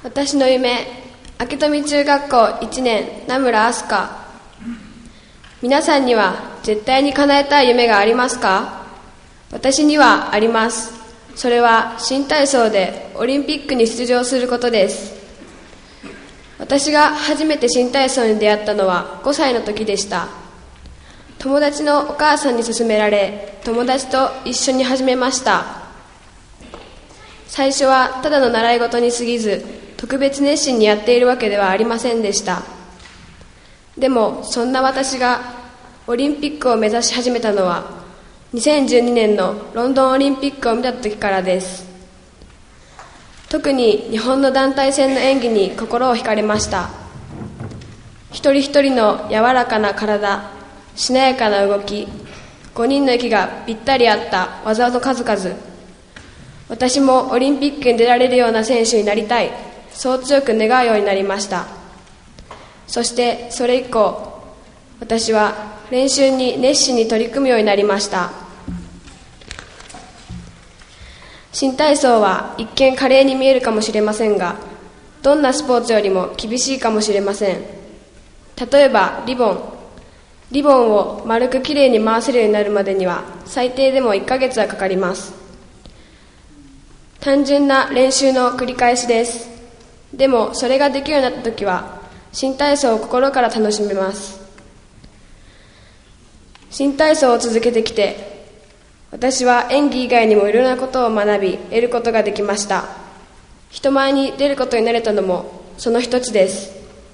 私の夢、明富中学校1年、名村飛鳥。皆さんには絶対に叶えたい夢がありますか？私にはあります。それは新体操でオリンピックに出場することです。私が初めて新体操に出会ったのは5歳の時でした。友達のお母さんに勧められ、友達と一緒に始めました。最初はただの習い事に過ぎず、特別熱心にやっているわけではありませんでした。でもそんな私がオリンピックを目指し始めたのは2012年のロンドンオリンピックを見た時からです。特に日本の団体戦の演技に心を惹かれました。一人一人の柔らかな体、しなやかな動き、5人の息がぴったり合った技の数々。私もオリンピックに出られるような選手になりたい、そう強く願うようになりました。そしてそれ以降、私は練習に熱心に取り組むようになりました。新体操は一見華麗に見えるかもしれませんが、どんなスポーツよりも厳しいかもしれません。例えばリボンを丸くきれいに回せるようになるまでには最低でも1ヶ月はかかります。単純な練習の繰り返しです。でもそれができるようになった時は新体操を心から楽しめます。新体操を続けてきて、私は演技以外にもいろんなことを学び得ることができました。人前に出ることになれたのもその一つです。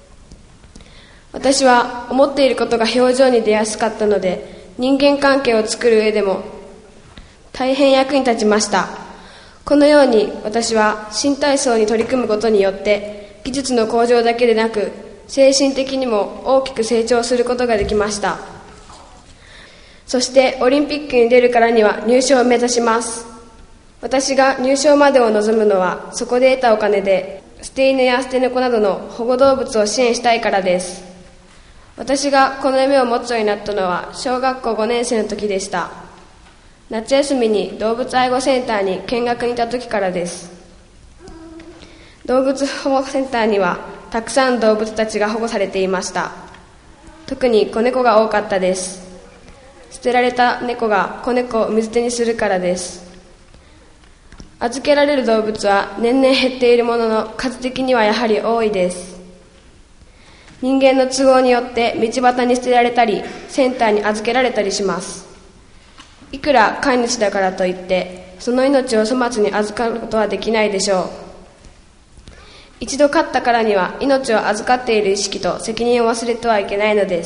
私は思っていることが表情に出やすかったので、人間関係を作る上でも大変役に立ちました。このように私は新体操に取り組むことによって技術の向上だけでなく精神的にも大きく成長することができました。そしてオリンピックに出るからには入賞を目指します。私が入賞までを望むのは、そこで得たお金で捨て犬や捨て猫などの保護動物を支援したいからです。私がこの夢を持つようになったのは小学校5年生の時でした。夏休みに動物愛護センターに見学に行った時からです。動物保護センターにはたくさん動物たちが保護されていました。特に子猫が多かったです。捨てられた猫が子猫を水捨てにするからです。預けられる動物は年々減っているものの、数的にはやはり多いです。人間の都合によって道端に捨てられたり、センターに預けられたりします。いくら飼い主だからといってその命を粗末に預かることはできないでしょう。一度飼ったからには命を預かっている意識と責任を忘れてはいけないのです。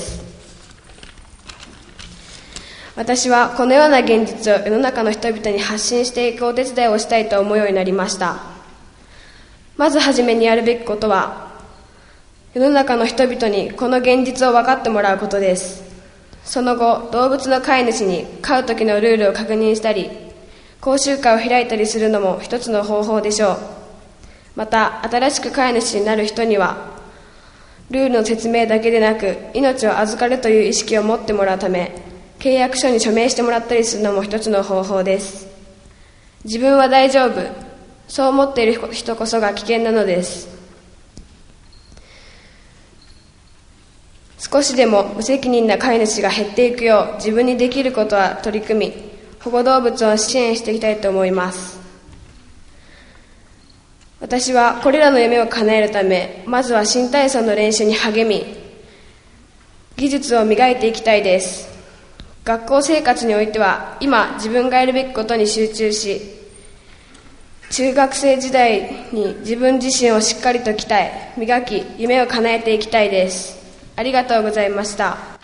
私はこのような現実を世の中の人々に発信していくお手伝いをしたいと思うようになりました。まずはじめにやるべきことは、世の中の人々にこの現実を分かってもらうことです。その後、動物の飼い主に飼う時のルールを確認したり、講習会を開いたりするのも一つの方法でしょう。また、新しく飼い主になる人にはルールの説明だけでなく命を預かるという意識を持ってもらうため、契約書に署名してもらったりするのも一つの方法です。自分は大丈夫、そう思っている人こそが危険なのです。少しでも無責任な飼い主が減っていくよう、自分にできることは取り組み、保護動物を支援していきたいと思います。私はこれらの夢を叶えるため、まずは新体操の練習に励み、技術を磨いていきたいです。学校生活においては今自分がやるべきことに集中し、中学生時代に自分自身をしっかりと鍛え磨き、夢を叶えていきたいです。ありがとうございました。